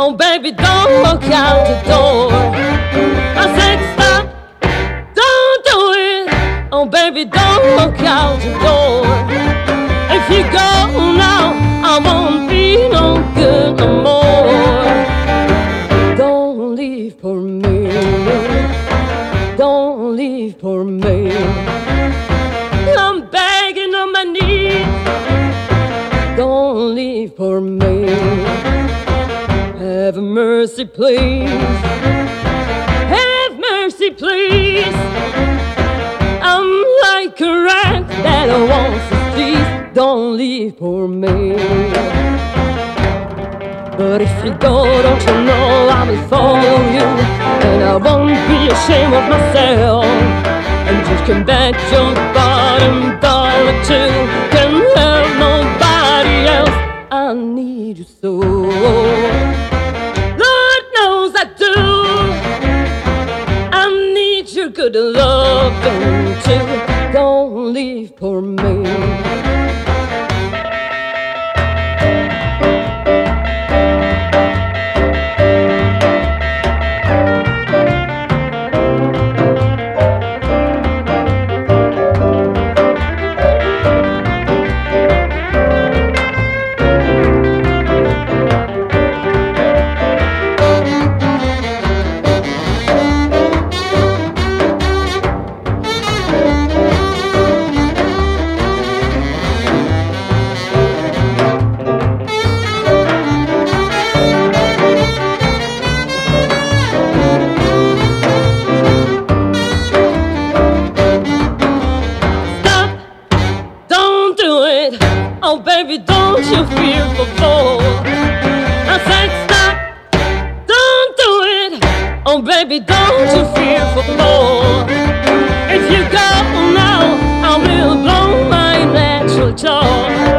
Oh, baby, don't walk out the door. I said stop, don't do it. Oh, baby, don't walk out the door. If you go now, I won't be no good no more. Don't leave for me. Don't leave for me. I'm begging on my knees. Don't leave for me. Have mercy, please. Have mercy, please. I'm like a rat that wants to please. Don't leave for me. But if you go, don't you know I will follow you, and I won't be ashamed of myself. And just come back your bottom dollar too. Can't help nobody else. I need you so. Lord knows I do. I need your good loving too. Don't leave for me. Oh, baby, don't you fear for fall. I said stop, don't do it. Oh, baby, don't you fear for fall. If you go now, I will blow my natural jaw.